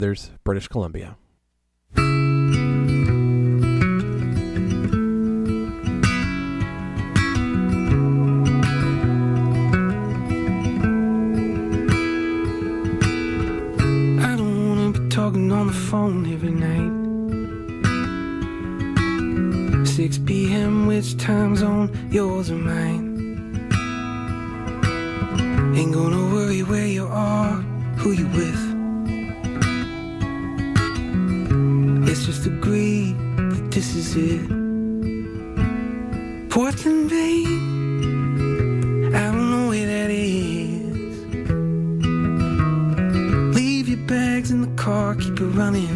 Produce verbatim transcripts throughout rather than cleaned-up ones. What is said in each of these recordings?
there's British Columbia. On the phone every night, six p.m. which time zone, yours or mine? Ain't gonna worry where you are, who you with. Let's just agree that this is it. Portland, babe, I don't know where that is. Leave your bags in the car, keep it running.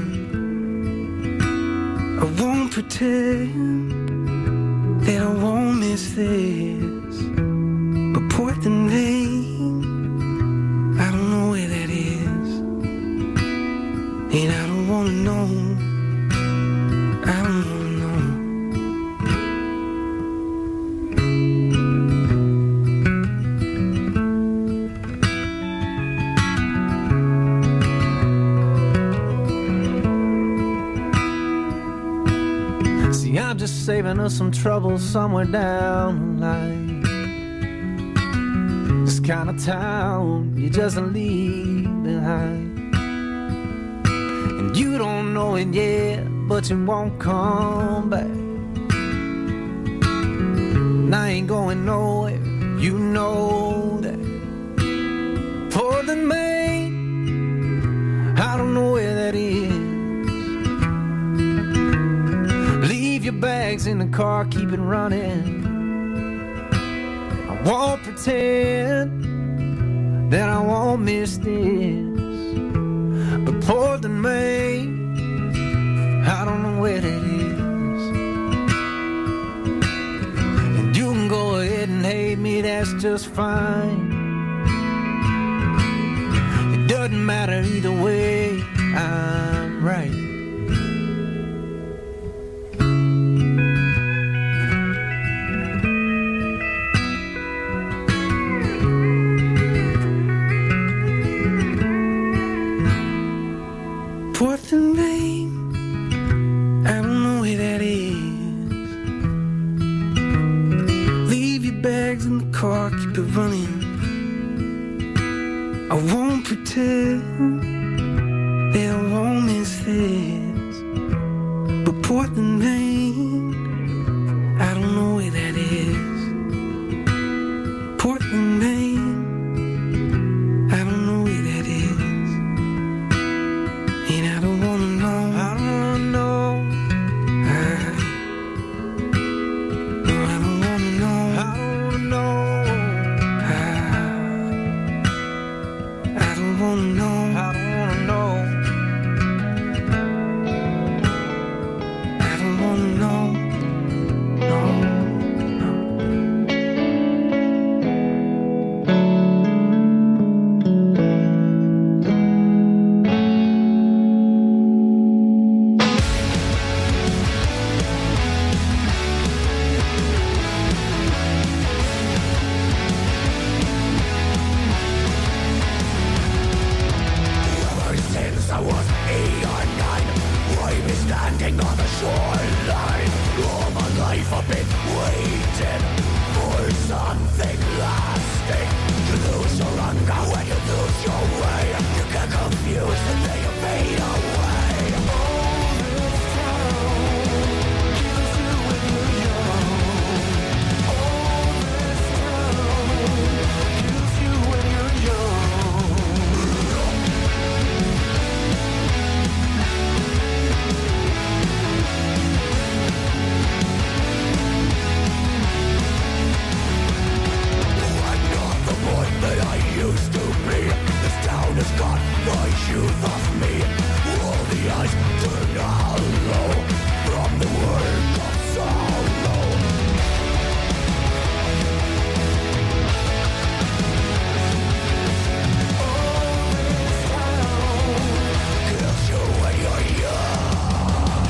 I won't pretend that I won't miss this. But Portland, Maine, I don't know where that is. And I don't wanna know. I don't wanna I'm just saving us some trouble somewhere down the line. This kind of town you just leave behind. And you don't know it yet, but you won't come back. And I ain't going nowhere, you know that. Portland, Maine, I don't know where that is. Your bags in the car, keep it running. I won't pretend that I won't miss this. But Portland, Maine, I don't know where that is. And you can go ahead and hate me, that's just fine. It doesn't matter either way, I'm right. Portland, Maine, I don't know where that is. Leave your bags in the car, keep it running. I won't pretend that I won't miss this. But Portland, Maine, I don't know where that is. Portland, Maine, I don't know where that is. And I don't wanna know. I don't wanna know. I, no, I don't wanna know. I don't wanna know. I, I don't wanna know. I don't wanna know. I don't wanna know. No, no. Since I was eight or nine, I've been standing on the shoreline. All my life I've been waiting for something lasting. You lose your hunger when you lose your way. You get confused and then you fade away. All this town kills you when you're young. All this town kills you when you're young. That I used to be. This town has got the youth of me. All the eyes turn hollow from the work of sorrow. All this town kills you when you're young.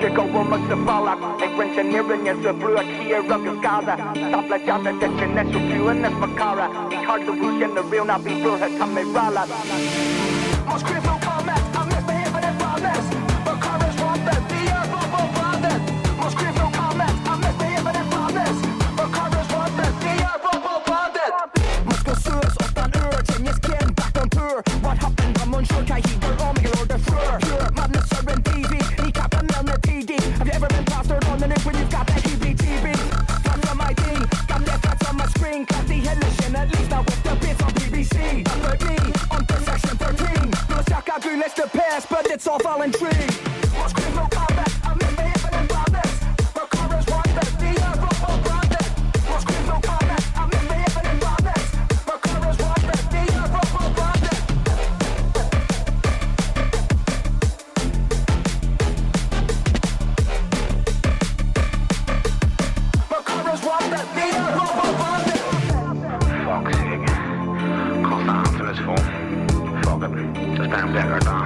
这个我们是发了，每问着你人也是不要气也让个嘎子，打不了架的这些那属于我那是不卡了，你看着无限的 real 那比不还他没 rap 了。Most critical comments, I misbehaving and promise, but courage won't let the earth will find it. Most critical comments, I misbehaving and promise, but courage won't let the earth will find it. Muskel sös ofta en ör, tingens ken back on tour. What happened I'm unsure, kan heater om jag order frör. Pure madness are in T V, ni kappar mellan T D. Have you ever been plastered on the neck when you've got that T B T V? Framför my D, got left out on my screen. Kan de heller känna at least now with the bits on B B C. Upper me, on to section thirteen. Blå tjacka gulest the past, but it's all fallen tree. Most critical combat, I'm in the heaven and promise. But courage won't let the earth will find it. Most critical combat, I'm in the heaven and promise. But courage won't let the earth will find it. But courage won't let the earth will find it. Fuck's sake. Call down to this phone. Fuck it. Just damn dead or down.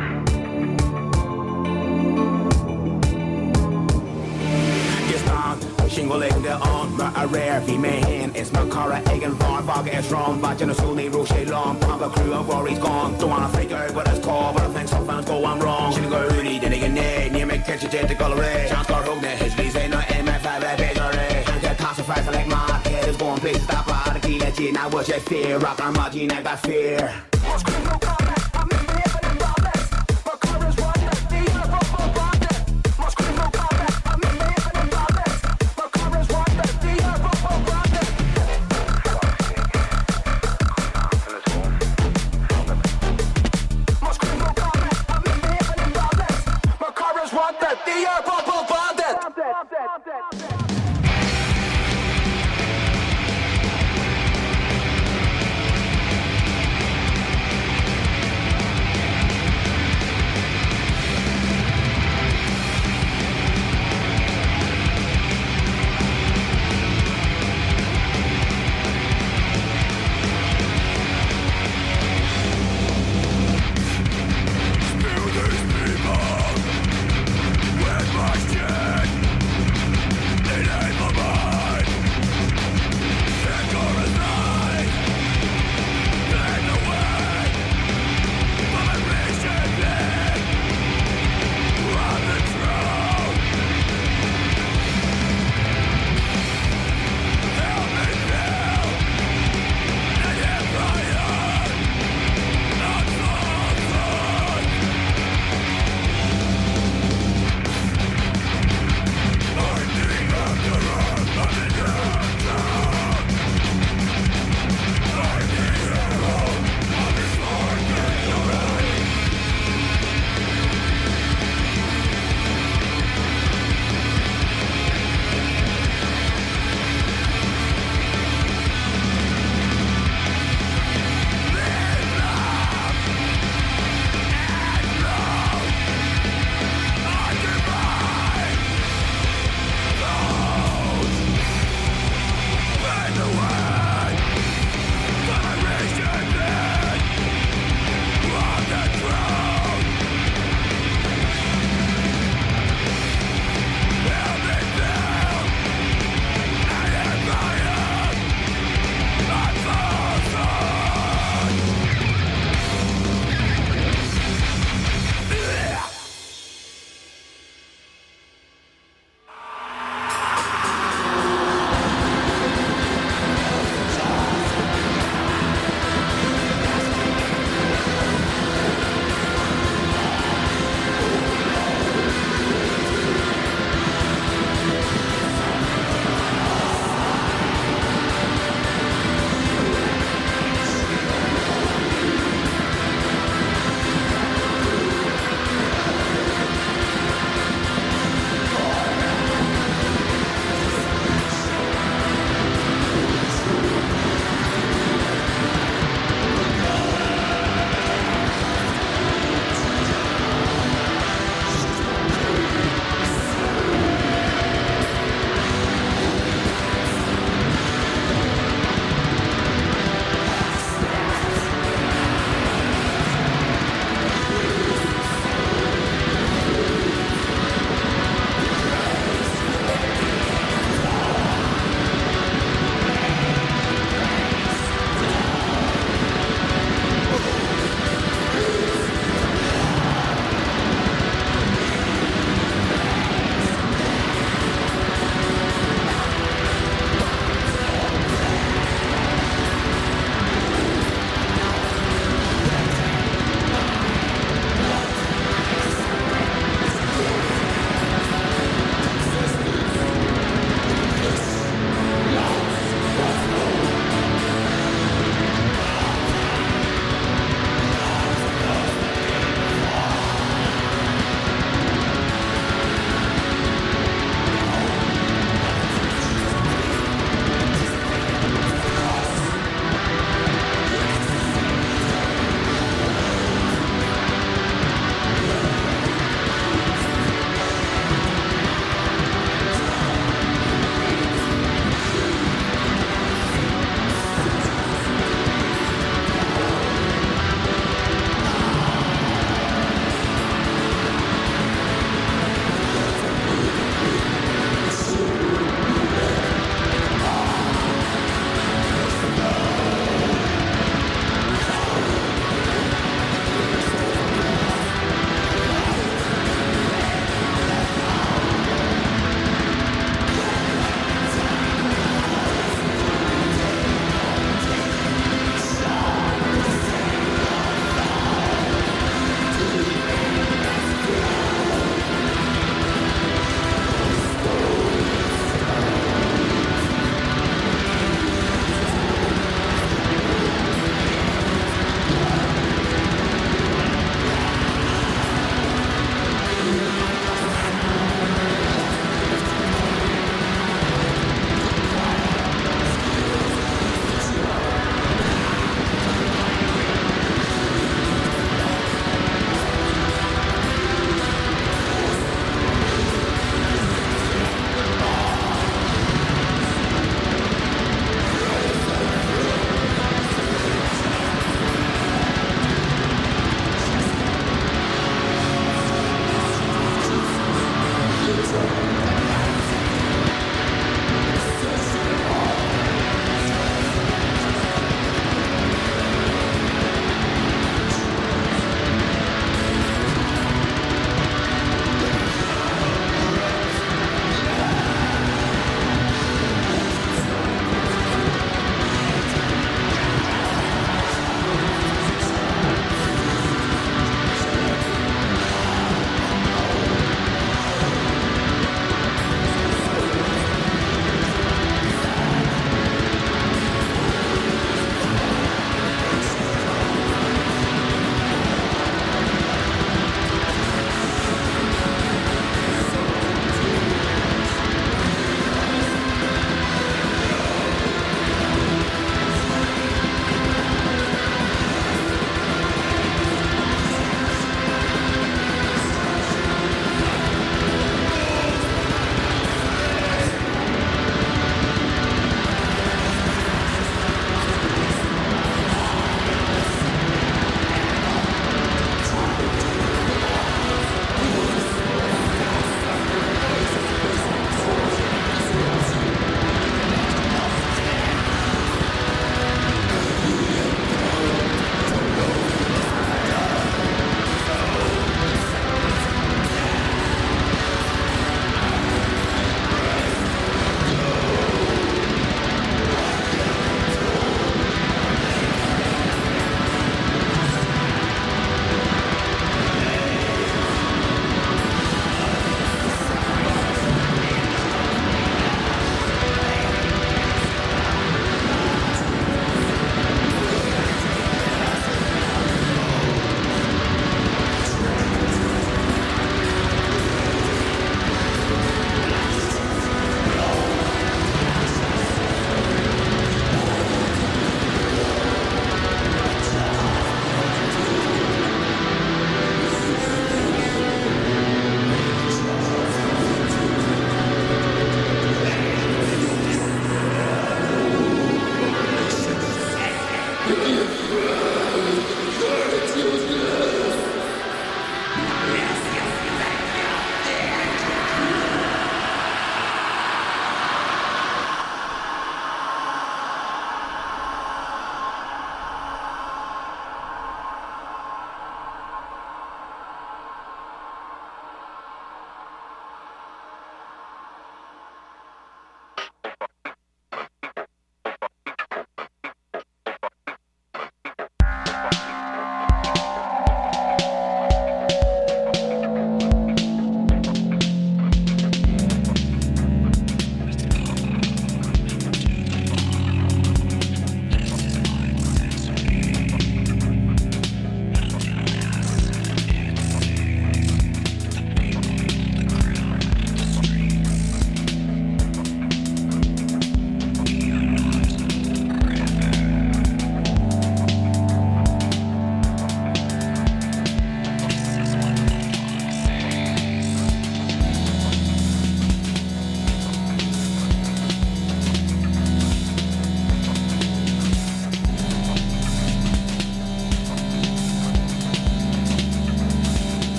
Shingle on, maar a rare wie mijn hand is mijn karre eigen van vagen is wrong, wat je een soul niet roos heel lang, papa crew of worries gone, don't wanna freak out what it's called, but I think some fans go I'm wrong, shouldn't go really, then again nee, near me catch a jet to color red, chance car hook net, his lease ain't no M F five that bitch already, and get tossed and fries like my head is going place, stop out the key, let you now what you fear, rock on my gene, I got fear.